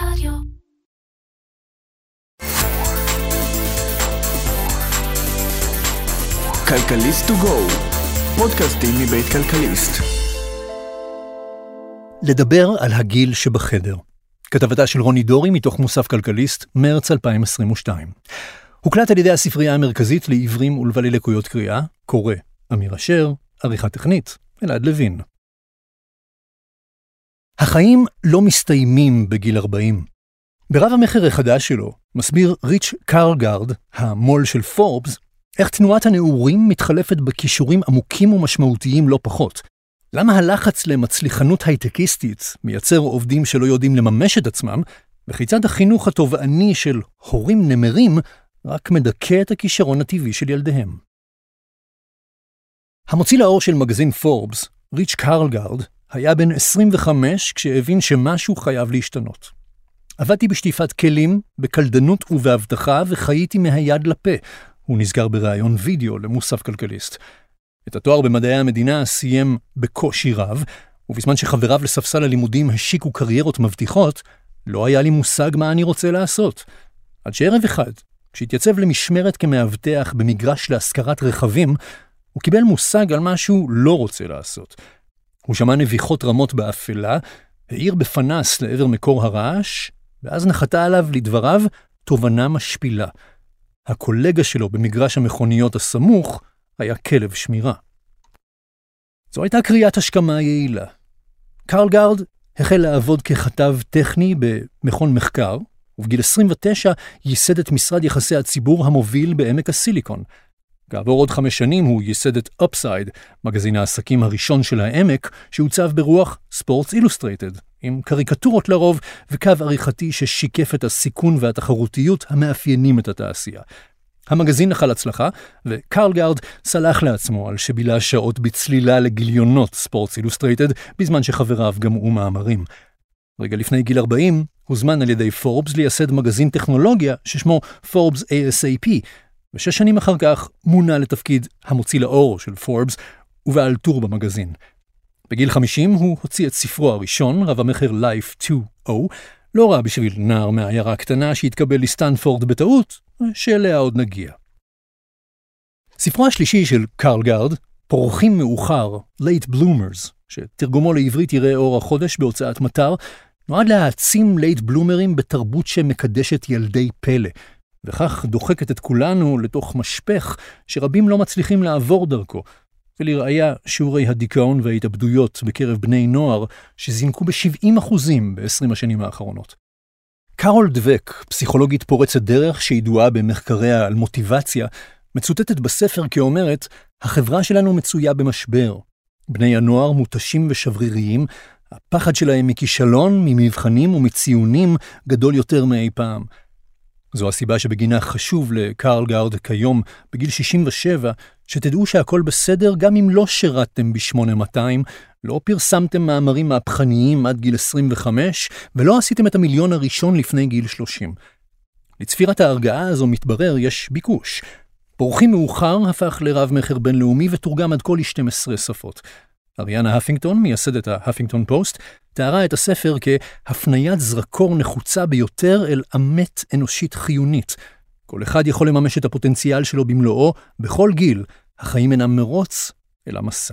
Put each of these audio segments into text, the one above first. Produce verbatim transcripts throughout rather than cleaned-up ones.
רדיו. כלכליסט טו גו, פודקאסטים מבית כלכליסט. לדבר על הגיל שבחדר. כתבתה של רוני דורי מתוך מוסף כלכליסט, מרץ אלפיים עשרים ושתיים. הוקלט על ידי הספרייה המרכזית לעיוורים ולבעלי לקויות קריאה, קורא אמיר אשר, עריכה טכנית, אלעד לוין. החיים לא מסתיימים בגיל ארבעים. ברב המחר החדש שלו, מסביר ריץ' קרלגארד, המול של פורבס, איך תנועת הנעורים מתחלפת בכישורים עמוקים ומשמעותיים לא פחות. למה הלחץ למצליחנות הייטקיסטית מייצר עובדים שלא יודעים לממש את עצמם, וכיצד החינוך התובעני של הורים נמרים רק מדכא את הכישרון הטבעי של ילדיהם. המוציא לאור של מגזין פורבס, ריץ' קרלגארד, היה בן עשרים וחמש כשהבין שמשהו חייב להשתנות. עבדתי בשטיפת כלים, בקלדנות ובהבטחה, וחייתי מהיד לפה. הוא נסגר בראיון וידאו למוסף כלכליסט. את התואר במדעי המדינה סיים בקושי רב, ובזמן שחבריו לספסל הלימודים השיקו קריירות מבטיחות, לא היה לי מושג מה אני רוצה לעשות. עד שערב אחד, כשהתייצב למשמרת כמאבטח במגרש להשכרת רכבים, הוא קיבל מושג על מה שהוא לא רוצה לעשות. הוא שמע נביחות רמות באפלה, העיר בפנס לעבר מקור הרעש, ואז נחתה עליו לדבריו תובנה משפילה. הקולגה שלו במגרש המכוניות הסמוך היה כלב שמירה. זו הייתה קריאת השכמה יעילה. קרלגארד החל לעבוד ככתב טכני במכון מחקר, ובגיל עשרים ותשע ייסד את משרד יחסי הציבור המוביל בעמק הסיליקון. כעבור עוד חמש שנים הוא ייסד את Upside, מגזין העסקים הראשון של העמק, שהוצב ברוח ספורטס אילוסטרייטד, עם קריקטורות לרוב וקו עריכתי ששיקף את הסיכון והתחרותיות המאפיינים את התעשייה. המגזין נחל הצלחה, וקרלגארד סלח לעצמו על שבילה שעות בצלילה לגיליונות ספורטס אילוסטרייטד, בזמן שחבריו גמרו מאמרים. רגע לפני גיל ארבעים, הוזמן על ידי פורבס לייסד מגזין טכנולוגיה ששמו פורבס איי אס איי פי, ושש שנים אחר כך מונה לתפקיד המוציא לאור של פורבס, ובעל טור במגזין. בגיל חמישים הוא הוציא את ספרו הראשון, רב המחר Life טו או, לא רע בשביל נער מהעיירה הקטנה שהתקבל לסטנפורד בטעות, שאליה עוד נגיע. ספרו השלישי של קרלגארד, פורחים מאוחר, Late Bloomers, שתרגומו לעברית יראה אור החודש בהוצאת מטר, נועד להעצים לייט בלומרים בתרבות שמקדשת ילדי פלא, וכך דוחקת את כולנו לתוך משפך שרבים לא מצליחים לעבור דרכו, ולראיה שיעורי הדיכאון וההתאבדויות בקרב בני נוער שזינקו ב-שבעים אחוזים ב-עשרים השנים האחרונות. קארול דבק, פסיכולוגית פורצת דרך שידועה במחקריה על מוטיבציה, מצוטטת בספר כאומרת, החברה שלנו מצויה במשבר. בני הנוער מותשים ושבריריים, הפחד שלהם מכישלון, ממבחנים ומציונים גדול יותר מאי פעם. זו הסיבה שבגינה חשוב לקרלגארד כיום, בגיל שישים ושבע, שתדעו שהכל בסדר גם אם לא שירתתם ב-שמונה מאתיים, לא פרסמתם מאמרים מהפכניים עד גיל עשרים וחמש, ולא עשיתם את המיליון הראשון לפני גיל שלושים. לצפירת ההרגעה הזו מתברר יש ביקוש. פורחים מאוחר הפך לרב מחר בינלאומי ותורגם עד כל שתים עשרה שפות. אריאנה הפינגטון, מייסדת ההפינגטון פוסט, תיארה את הספר כהפניית זרקור נחוצה ביותר אל אמת אנושית חיונית. כל אחד יכול לממש את הפוטנציאל שלו במלואו, בכל גיל. החיים אינם מרוץ, אלא מסע.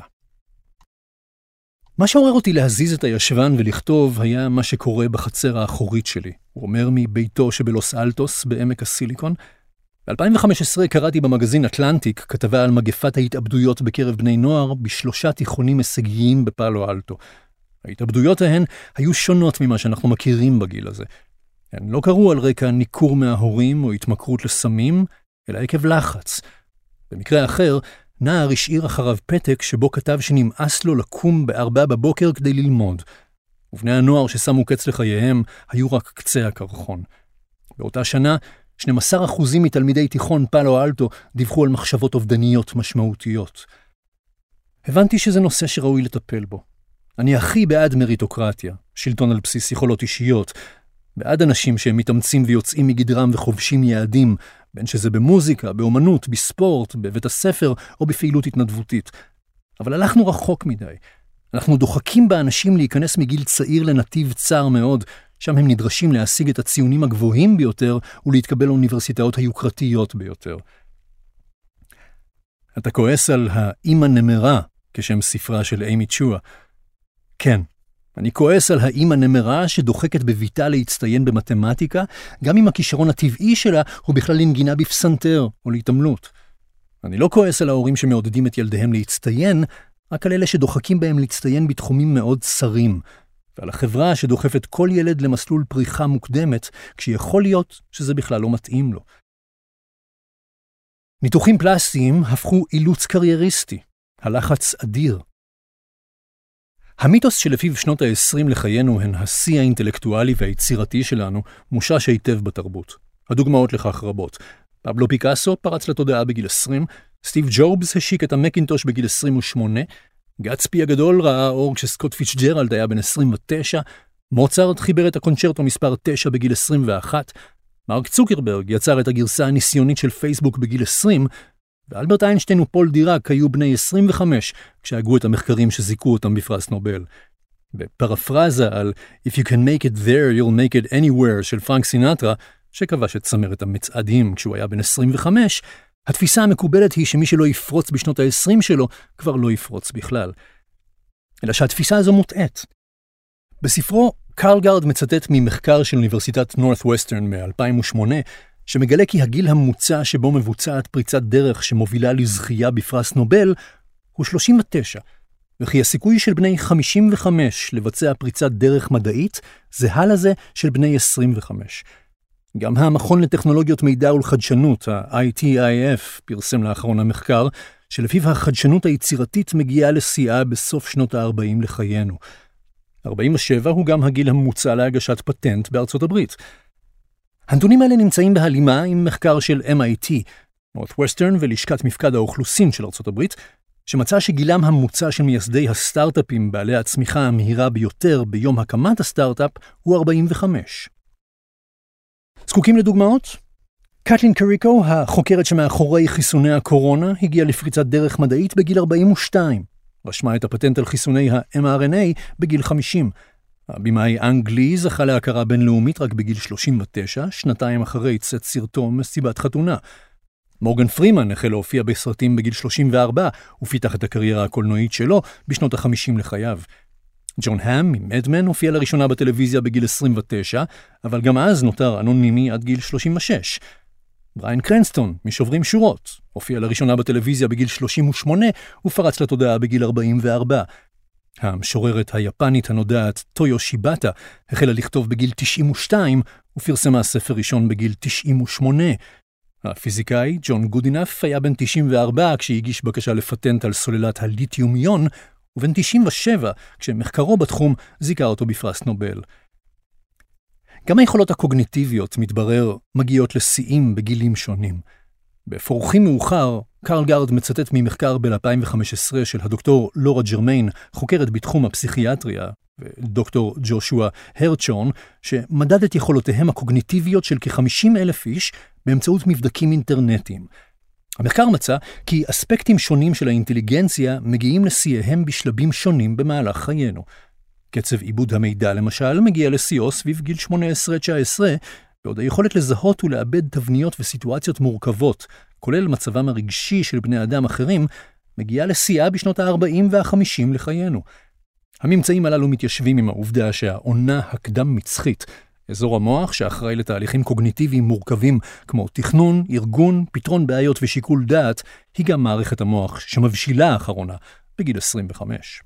מה שעורר אותי להזיז את הישבן ולכתוב היה מה שקורה בחצר האחורית שלי. הוא אומר מביתו שבלוס אלטוס בעמק הסיליקון. ב-אלפיים וחמש עשרה קראתי במגזין אטלנטיק כתבה על מגפת ההתאבדויות בקרב בני נוער בשלושה תיכונים הישגיים בפאלו אלטו. ההתאבדויות ההן היו שונות ממה שאנחנו מכירים בגיל הזה. הן לא קרו על רקע ניכור מההורים או התמכרות לסמים, אלא עקב לחץ. במקרה אחר, נער השאיר אחריו פתק שבו כתב שנמאס לו לקום בארבע בבוקר כדי ללמוד. ובני הנוער ששמו קץ לחייהם היו רק קצה הקרחון. באותה שנה, שנים עשר אחוזים מתלמידי תיכון פאלו אלטו דיווחו על מחשבות אובדניות משמעותיות. הבנתי שזה נושא שראוי לטפל בו. אני הכי בעד מריטוקרטיה, שלטון על בסיס יכולות אישיות, בעד אנשים שהם מתאמצים ויוצאים מגדרם וחובשים יעדים, בין שזה במוזיקה, באומנות, בספורט, בבית הספר או בפעילות התנדבותית. אבל הלכנו רחוק מדי. אנחנו דוחקים באנשים להיכנס מגיל צעיר לנתיב צר מאוד, שם הם נדרשים להשיג את הציונים הגבוהים ביותר ולהתקבל לאוניברסיטאות היוקרתיות ביותר. אתה כועס על האמא נמרה, כשם ספרה של אימי צ'ואה. כן, אני כועס על האמא נמרה שדוחקת בביתה להצטיין במתמטיקה, גם אם הכישרון הטבעי שלה הוא בכלל לנגינה בפסנתר או להתעמלות. אני לא כועס על ההורים שמעודדים את ילדיהם להצטיין, רק על אלה שדוחקים בהם להצטיין בתחומים מאוד צרים, ועל החברה שדוחפת כל ילד למסלול פריחה מוקדמת, כשיכול להיות שזה בכלל לא מתאים לו. ניתוחים פלסטיים הפכו אילוץ קרייריסטי, הלחץ אדיר. המיתוס שלפיו שנות ה-עשרים לחיינו הן השיא האינטלקטואלי והיצירתי שלנו, מושש היטב בתרבות. הדוגמאות לכך רבות. פבלו פיקאסו פרץ לתודעה בגיל עשרים, סטיב ג'ובס השיק את המקינטוש בגיל עשרים ושמונה, גצפי הגדול ראה אור כשסקוט פיצ'ג'רלד היה בן עשרים ותשע, מוצרט חיבר את הקונצ'רטו מספר תשע בגיל עשרים ואחת, מרק צוקרברג יצר את הגרסה הניסיונית של פייסבוק בגיל עשרים, ואלברט איינשטיין ופול דיראק היו בני עשרים וחמש כשהגו את המחקרים שזיקו אותם בפרס נובל. בפרפרזה על If you can make it there, you'll make it anywhere של פרנק סינטרה, שכבש את צמרת המצעדים כשהוא היה בן עשרים וחמש, התפיסה המקובלת היא שמי שלא יפרוץ בשנות ה-עשרים שלו כבר לא יפרוץ בכלל. אלא שהתפיסה הזו מוטעת. בספרו, קרלגארד מצטט ממחקר של אוניברסיטת נורת'ווסטרן מ-אלפיים ושמונה, שמגלה כי הגיל הממוצע שבו מבוצעת פריצת דרך שמובילה לזכייה בפרס נובל הוא שלושים ותשע, וכי הסיכוי של בני חמישים וחמש לבצע פריצת דרך מדעית זהה לזה של בני עשרים וחמש. גם המכון לטכנולוגיות מידע ולחדשנות, ה-איי טי איי אף, פרסם לאחרונה מחקר, שלפיו החדשנות היצירתית מגיעה לשיאה בסוף שנות ה-ארבעים לחיינו. ארבעים ושבע הוא גם הגיל הממוצע להגשת פטנט בארצות הברית. הנתונים האלה נמצאים בהלימה עם מחקר של אם איי טי, נורת'ווסטרן ולשכת מפקד האוכלוסין של ארצות הברית, שמצא שגילם הממוצע של מייסדי הסטארט-אפים בעלי הצמיחה המהירה ביותר ביום הקמת הסטארט-אפ הוא ארבעים וחמש. זקוקים לדוגמאות? קטלין קריקו, החוקרת שמאחורי חיסוני הקורונה, הגיעה לפריצת דרך מדעית בגיל ארבעים ושתיים. רשמה את הפטנט על חיסוני ה-אם אר אן איי בגיל חמישים. הבימאי אנגלי זכה להכרה בינלאומית רק בגיל שלושים ותשע, שנתיים אחרי צאת סרטו מסיבת חתונה. מורגן פרימן החל להופיע בסרטים בגיל שלושים וארבע, ופיתח את הקריירה הקולנועית שלו בשנות ה-חמישים לחייו. ג'ון האם ממדמן הופיע לראשונה בטלוויזיה בגיל עשרים ותשע, אבל גם אז נותר אנונימי עד גיל שלושים ושש. בריין קרנסטון, משוברים שורות, הופיע לראשונה בטלוויזיה בגיל שלושים ושמונה ופרץ לתודעה בגיל ארבעים וארבע. המשוררת היפנית הנודעת טויו שיבאטה החלה לכתוב בגיל תשעים ושתיים ופרסמה ספר ראשון בגיל תשעים ושמונה. הפיזיקאי ג'ון גודינף היה בן תשעים וארבע כשהגיש בקשה לפטנט על סוללת הליתיום-איון, ובן תשעים ושבע כשמחקרו בתחום זיכה אותו בפרס נובל. גם היכולות הקוגניטיביות, מתברר, מגיעות לשיאים בגילים שונים. בפורחים מאוחר, קרלגארד מצטט ממחקר ב-אלפיים וחמש עשרה של הדוקטור לורה ג'רמיין, חוקרת בתחום הפסיכיאטריה, ודוקטור ג'ושוע הרצ'ון, שמדד את יכולותיהם הקוגניטיביות של כ-חמישים אלף איש באמצעות מבדקים אינטרנטיים. המחקר מצא כי אספקטים שונים של האינטליגנציה מגיעים לשיאיהם בשלבים שונים במהלך חיינו. קצב עיבוד המידע למשל מגיע לשיאו סביב גיל שמונה עשרה תשע עשרה, בעוד היכולת לזהות ולאבד תבניות וסיטואציות מורכבות, כולל מצבם הרגשי של בני אדם אחרים, מגיעה לשיאה בשנות ה-ארבעים וה-חמישים לחיינו. הממצאים הללו מתיישבים עם העובדה שהעונה הקדם מצחית, אזור המוח שאחראי לתהליכים קוגניטיביים מורכבים כמו תכנון, ארגון, פתרון בעיות ושיקול דעת, היא גם מערכת המוח שמבשילה האחרונה בגיל עשרים וחמש.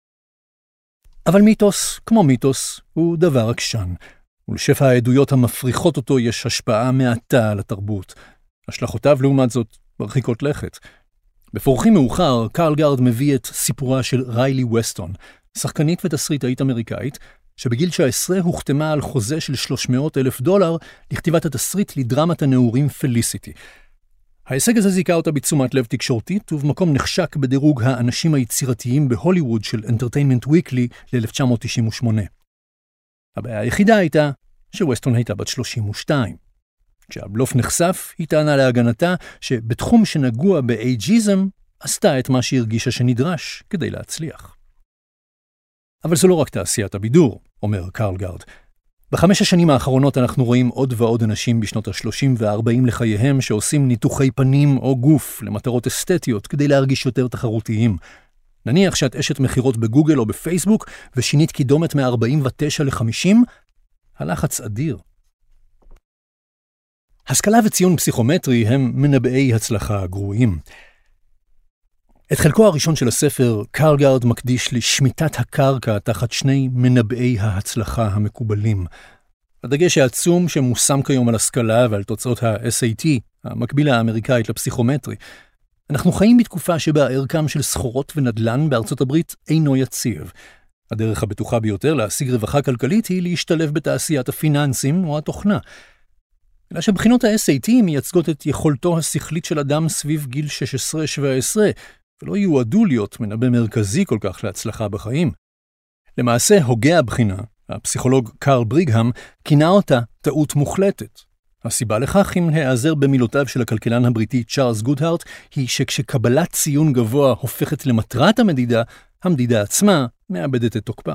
אבל מיתוס, כמו מיתוס, הוא דבר עקשן, ולשפע העדויות המפריחות אותו יש השפעה מעטה על התרבות. השלכותיו לעומת זאת מרחיקות לכת. בפורחים מאוחר, קרלגארד מביא את סיפורה של ריילי ווסטון, שחקנית ותסריטאית אמריקאית, שבגיל תשע עשרה הוחתמה על חוזה של שלוש מאות אלף דולר לכתיבת התסריט לדרמת הנעורים פליסיטי. ההישג הזה זיכה אותה בתשומת לב תקשורתית, ובמקום נחשק בדירוג האנשים היצירתיים בהוליווד של Entertainment Weekly ל-אלף תשע מאות תשעים ושמונה. הבעיה היחידה הייתה שווסטון הייתה בת שלושים ושתיים. כשהבלוף נחשף, היא טענה להגנתה שבתחום שנגוע באייג'יזם, עשתה את מה שהרגישה שנדרש כדי להצליח. אבל זו לא רק תעשיית הבידור, אומר קרלגארד. בחמש השנים האחרונות אנחנו רואים עוד ועוד אנשים בשנות ה-שלושים וה-ארבעים לחייהם שעושים ניתוחי פנים או גוף למטרות אסתטיות כדי להרגיש יותר תחרותיים. נניח שאת אשת מחירות בגוגל או בפייסבוק ושינית קידומת מ-ארבעים ותשע ל-חמישים, הלחץ אדיר. השכלה וציון פסיכומטרי הם מנבאי הצלחה גרועים. את חלקו הראשון של הספר, קרלגרד מקדיש לשמיטת הקרקע תחת שני מנבאי ההצלחה המקובלים. הדגש העצום שמושם כיום על השכלה ועל תוצאות ה-אס איי טי, המקבילה האמריקאית לפסיכומטרי. אנחנו חיים בתקופה שבה ערכם של סחורות ונדל"ן בארצות הברית אינו יציב. הדרך הבטוחה ביותר להשיג רווחה כלכלית היא להשתלב בתעשיית הפיננסים או התוכנה. אלא שבחינות ה-אס איי טי מייצגות את יכולתו השכלית של אדם סביב גיל שש עשרה שבע עשרה, ולא יועדו להיות מנבא מרכזי כל כך להצלחה בחיים. למעשה, הוגה הבחינה, הפסיכולוג קרל בריגהאם, כינה אותה טעות מוחלטת. הסיבה לכך, אם העזר במילותיו של הכלכלן הבריטי צ'ארלס גודהארט, היא שכשקבלת ציון גבוה הופכת למטרת המדידה, המדידה עצמה מאבדת את תוקפה.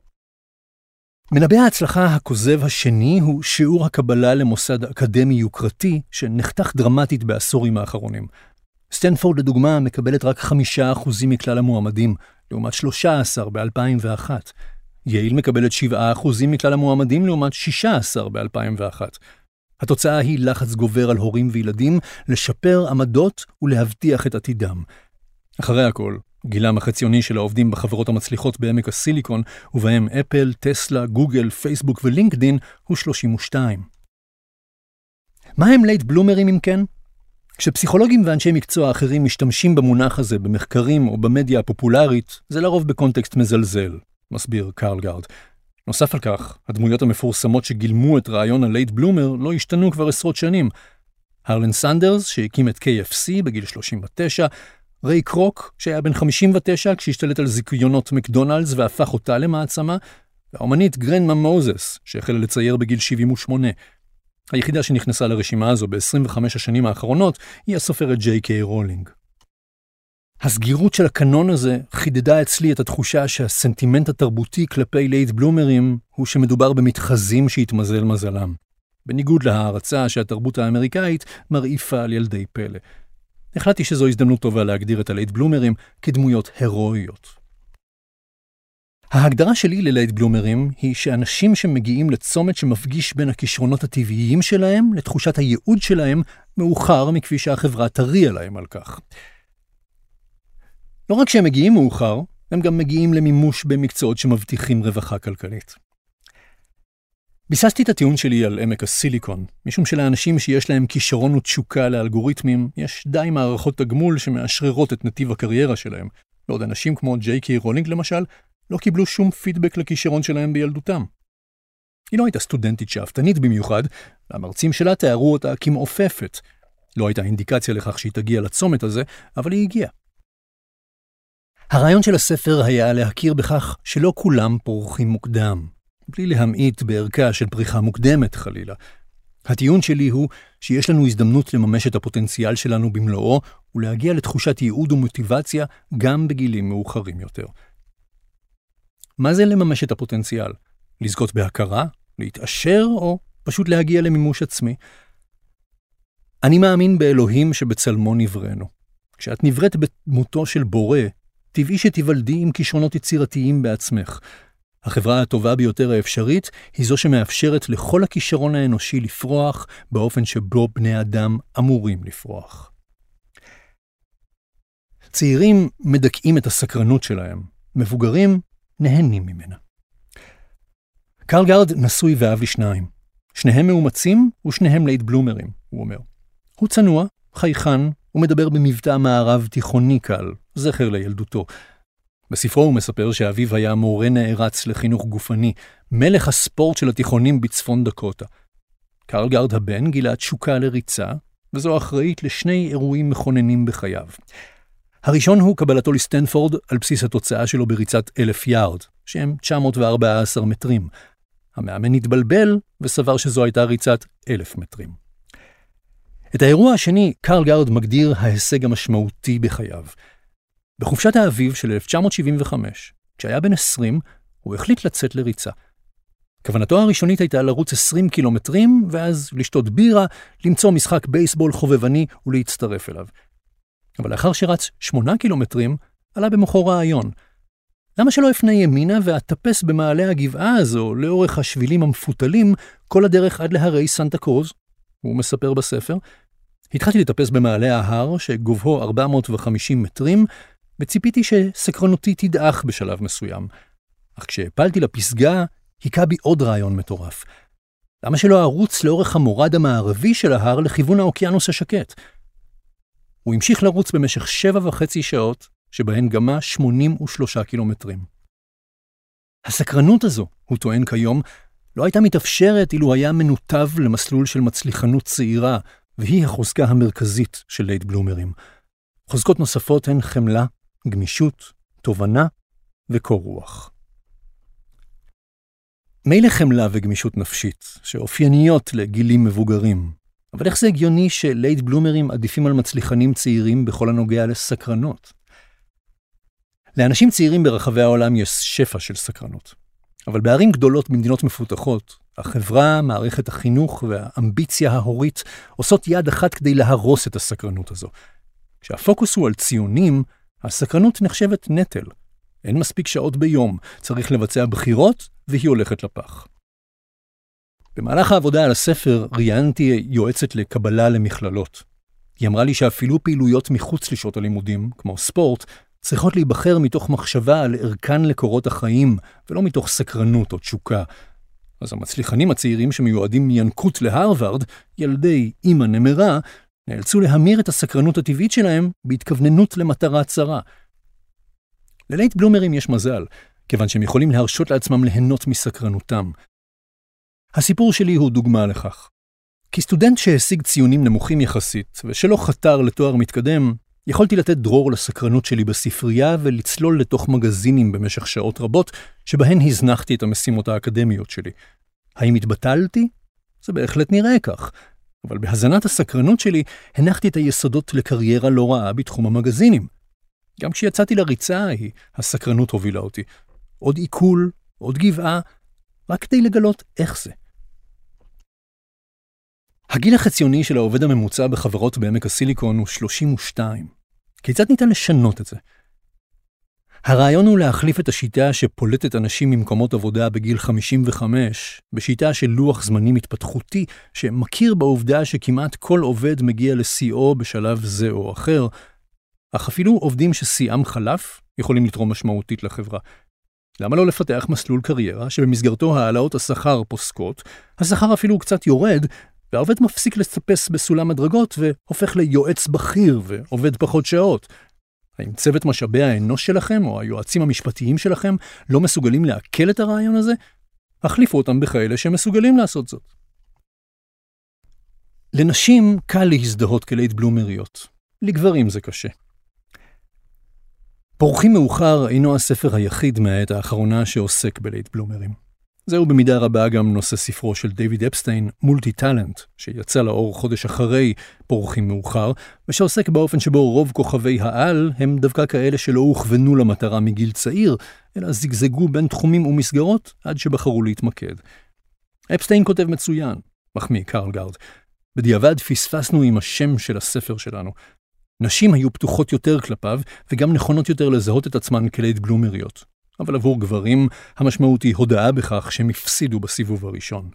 מנבא ההצלחה הכוזב השני הוא שיעור הקבלה למוסד אקדמי יוקרתי שנחתך דרמטית בעשורים האחרונים. סטנפורד לדוגמה מקבלת רק חמישה אחוזים מכלל המועמדים, לעומת שלושה עשר ב-אלפיים ואחת. יייל מקבלת שבעה אחוזים מכלל המועמדים לעומת שישה עשר ב-אלפיים ואחת. התוצאה היא לחץ גובר על הורים וילדים לשפר עמדות ולהבטיח את עתידם. אחרי הכל, גילם החציוני של העובדים בחברות המצליחות בעמק הסיליקון, ובהם אפל, טסלה, גוגל, פייסבוק ולינקדין, הוא שלושים ושתיים. מה הם לייט בלומרים אם כן? כשפסיכולוגים ואנשי מקצוע אחרים משתמשים במונח הזה במחקרים או במדיה הפופולרית, זה לרוב בקונטקסט מזלזל, מסביר קרלגרד. נוסף על כך, הדמויות המפורסמות שגילמו את רעיון הלייט בלומר לא השתנו כבר עשרות שנים. הרלן סנדרס, שהקים את קיי אף סי בגיל שלושים ותשע, ריי קרוק, שהיה בן חמישים ותשע כשהשתלט על זיכיונות מקדונלדס והפך אותה למעצמה, והאומנית גרנמה מוזס, שהחלה לצייר בגיל שבעים ושמונה. היחידה שנכנסה לרשימה הזו ב-עשרים וחמש השנים האחרונות היא הסופרת ג'יי קיי רולינג. הסגירות של הקנון הזה חידדה אצלי את התחושה שהסנטימנט התרבותי כלפי לייט בלומרים הוא שמדובר במתחזים שהתמזל מזלם, בניגוד להערצה שהתרבות האמריקאית מרעיפה על ילדי פלא. החלטתי שזו הזדמנות טובה להגדיר את הלייט בלומרים כדמויות הרואיות. ההגדרה שלי ללייט בלומרים היא שאנשים שמגיעים לצומת שמפגיש בין הכישרונות הטבעיים שלהם לתחושת הייעוד שלהם מאוחר מכפי שהחברה תריע להם על כך. לא רק שהם מגיעים מאוחר, הם גם מגיעים למימוש במקצועות שמבטיחים רווחה כלכלית. ביססתי את הטיעון שלי על עמק הסיליקון, משום שלאנשים שיש להם כישרון ותשוקה לאלגוריתמים, יש די מערכות תגמול שמאשררות את נתיב הקריירה שלהם. בעוד אנשים כמו ג'יי קיי רולינג למשל, לא קיבלו שום פידבק לכישרון שלהם בילדותם. היא לא הייתה סטודנטית שאפתנית במיוחד, והמרצים שלה תיארו אותה כמעופפת. לא הייתה אינדיקציה לכך שהיא תגיע לצומת הזה, אבל היא הגיעה. הרעיון של הספר היה להכיר בכך שלא כולם פורחים מוקדם, בלי להמעיט בערכה של פריחה מוקדמת חלילה. הטיעון שלי הוא שיש לנו הזדמנות לממש את הפוטנציאל שלנו במלואו, ולהגיע לתחושת ייעוד ומוטיבציה גם בגילים מאוחרים יותר. מה זה לממש את הפוטנציאל? לזכות בהכרה? להתעשר? או פשוט להגיע למימוש עצמי? אני מאמין באלוהים שבצלמו נבראנו. כשאת נבראת בדמותו של בורא, טבעי שתיוולדי עם כישרונות יצירתיים בעצמך. החברה הטובה ביותר האפשרית היא זו שמאפשרת לכל הכישרון האנושי לפרוח באופן שבו בני אדם אמורים לפרוח. צעירים מדכאים את הסקרנות שלהם, מבוגרים נהנים ממנה. קרלגרד נשוי ואב לשניים. שניהם מאומצים ושניהם לייט בלומרים, הוא אומר. הוא צנוע, חייכן, ומדבר במבטא מערב תיכוני קל, זכר לילדותו. בספרו הוא מספר שאביו היה מורה נערץ לחינוך גופני, מלך הספורט של התיכונים בצפון דקוטה. קרלגרד הבן גילה תשוקה לריצה, וזו אחראית לשני אירועים מכוננים בחייו. הראשון הוא קבלתו לסטנפורד על בסיס התוצאה שלו בריצת אלף יארד, שהם תשע מאות וארבע עשרה מטרים. המאמן התבלבל וסבר שזו הייתה ריצת אלף מטרים. את האירוע השני קרלגרד מגדיר ההישג המשמעותי בחייו. בחופשת האביב של אלף תשע מאות שבעים וחמש, כשהיה בן עשרים, הוא החליט לצאת לריצה. כוונתו הראשונית הייתה לרוץ עשרים קילומטרים, ואז לשתות בירה, למצוא משחק בייסבול חובבני ולהצטרף אליו. אבל לאחר שרץ שמונה קילומטרים, עלה במוחו רעיון. למה שלא אפנה ימינה ואטפס במעלה הגבעה הזו לאורך השבילים המפותלים כל הדרך עד להרי סנטה קרוז? הוא מספר בספר. התחלתי לטפס במעלה ההר שגובהו ארבע מאות וחמישים מטרים, וציפיתי שסקרנותי תדעך בשלב מסוים. אך כשהפלתי לפסגה, היכה בי עוד רעיון מטורף. למה שלא ארוץ לאורך המורד המערבי של ההר לכיוון האוקיינוס השקט? הוא המשיך לרוץ במשך שבע וחצי שעות, שבהן גמה שמונים ושלושה קילומטרים. הסקרנות הזו, הוא טוען כיום, לא הייתה מתאפשרת אילו היה מנותב למסלול של מצליחנות צעירה, והיא החוזקה המרכזית של לייט בלומרים. חוזקות נוספות הן חמלה, גמישות, תובנה וקור רוח. מילא חמלה וגמישות נפשית, שאופייניות לגילים מבוגרים, אבל איך זה הגיוני שלייט בלומרים עדיפים על מצליחנים צעירים בכל הנוגע לסקרנות? לאנשים צעירים ברחבי העולם יש שפע של סקרנות. אבל בערים גדולות במדינות מפותחות, החברה, מערכת החינוך והאמביציה ההורית עושות יד אחת כדי להרוס את הסקרנות הזו. כשהפוקוס הוא על ציונים, הסקרנות נחשבת נטל. אין מספיק שעות ביום, צריך לבצע בחירות והיא הולכת לפח. במהלך העבודה על הספר ראיינתי יועצת לקבלה למכללות. היא אמרה לי שאפילו פעילויות מחוץ לשעות הלימודים, כמו ספורט, צריכות להיבחר מתוך מחשבה על ערכן לקורות החיים, ולא מתוך סקרנות או תשוקה. אז המצליחנים הצעירים שמיועדים מינקות להרווארד, ילדי אמא נמרה, נאלצו להמיר את הסקרנות הטבעית שלהם בהתכווננות למטרה צרה. ללייט בלומרים יש מזל, כיוון שהם יכולים להרשות לעצמם ליהנות מסקרנותם. הסיפור שלי הוא דוגמה לכך. כסטודנט שהשיג ציונים נמוכים יחסית, ושלא חתר לתואר מתקדם, יכולתי לתת דרור לסקרנות שלי בספרייה ולצלול לתוך מגזינים במשך שעות רבות, שבהן הזנחתי את המשימות האקדמיות שלי. האם התבטלתי? זה בהחלט נראה כך, אבל בהזנת הסקרנות שלי הנחתי את היסודות לקריירה לא רעה בתחום המגזינים. גם כשיצאתי לריצה ההיא, הסקרנות הובילה אותי. עוד עיכול, עוד גבעה, רק כדי לגלות איך זה. הגיל החציוני של העובד הממוצע בחברות בעמק הסיליקון הוא שלושים ושתיים. כיצד ניתן לשנות את זה? הרעיון הוא להחליף את השיטה שפולטת אנשים ממקומות עבודה בגיל חמישים וחמש, בשיטה של לוח זמנים התפתחותי שמכיר בעובדה שכמעט כל עובד מגיע לשיאו בשלב זה או אחר, אך אפילו עובדים ששיאם חלף יכולים לתרום משמעותית לחברה. למה לא לפתח מסלול קריירה שבמסגרתו העלאות השכר פוסקות, השכר אפילו קצת יורד, והעובד מפסיק לספס בסולם הדרגות והופך ליועץ בכיר ועובד פחות שעות? האם צוות משאבי האנוש שלכם או היועצים המשפטיים שלכם לא מסוגלים להקל את הרעיון הזה? החליפו אותם בכאלה שמסוגלים לעשות זאת. לנשים קל להזדהות כלייט בלומריות. לגברים זה קשה. פורחים מאוחר אינו הספר היחיד מהעת האחרונה שעוסק בלייט בלומרים. זהו במידה רבה גם נושא ספרו של דיוויד אפסטיין, מולטי טלנט, שיצא לאור חודש אחרי פורחים מאוחר, ושעוסק באופן שבו רוב כוכבי העל הם דווקא כאלה שלא הוכוונו למטרה מגיל צעיר, אלא זגזגו בין תחומים ומסגרות עד שבחרו להתמקד. אפסטיין כותב מצוין, מחמיא קרלגרד. בדיעבד פספסנו עם השם של הספר שלנו. נשים היו פתוחות יותר כלפיו, וגם נכונות יותר לזהות את עצמן כלייט בלומריות. אבל עבור גברים, המשמעות היא הודעה בכך שהם הפסידו בסיבוב הראשון.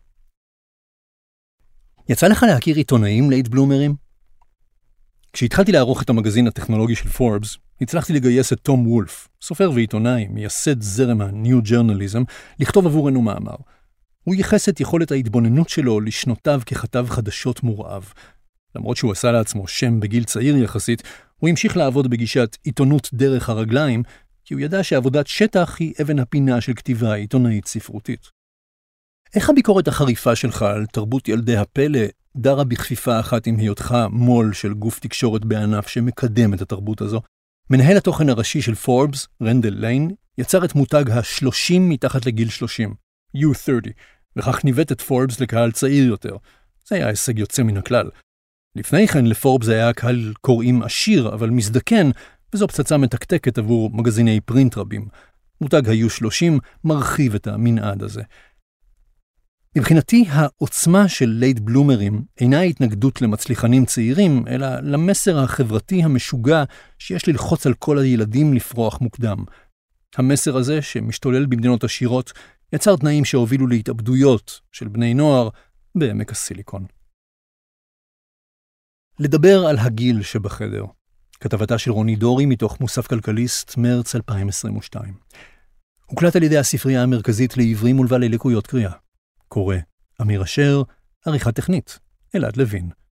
יצא לך להכיר עיתונאים לייט בלומרים? כשהתחלתי לערוך את המגזין הטכנולוגי של פורבס, הצלחתי לגייס את תום וולף, סופר ועיתונאי, מייסד זרם הניו ג'רנליזם, לכתוב עבורנו מאמר. הוא ייחס את יכולת ההתבוננות שלו לשנותיו ככתב חדשות מורעב. למרות שהוא עשה לעצמו שם בגיל צעיר יחסית, הוא המשיך לעבוד בגישת עיתונות דרך הרגליים, כי הוא ידע שעבודת שטח היא אבן הפינה של כתיבה עיתונאית ספרותית. איך הביקורת החריפה שלך על תרבות ילדי הפלא דרה בכפיפה אחת עם היותך מול של גוף תקשורת בענף שמקדם את התרבות הזו? מנהל התוכן הראשי של פורבס, רנדל ליין, יצר את מותג ה-שלושים מתחת לגיל שלושים, יו שלושים, וכך ניווט את פורבס לקהל צעיר יותר. זה היה הישג יוצא מן הכלל. לפני כן לפורבס היה קהל קוראים עשיר, אבל מזדקן, וזו פצצה מתקתקת עבור מגזיני פרינט רבים. מותג ה-יו שלושים מרחיב את המנעד הזה. מבחינתי, העוצמה של לייט בלומרים אינה התנגדות למצליחנים צעירים, אלא למסר החברתי המשוגע שיש ללחוץ על כל הילדים לפרוח מוקדם. המסר הזה, שמשתולל במדינות עשירות, יצר תנאים שהובילו להתאבדויות של בני נוער בעמק הסיליקון. לדבר על הגיל שבחדר. כתבתה של רוני דורי מתוך מוסף כלכליסט, מרץ אלפיים עשרים ושתיים. הוקלט על ידי הספרייה המרכזית לעיוורים ולבעלי לקויות קריאה. קורא, אמיר אשר, עריכה טכנית, אלעד לוין.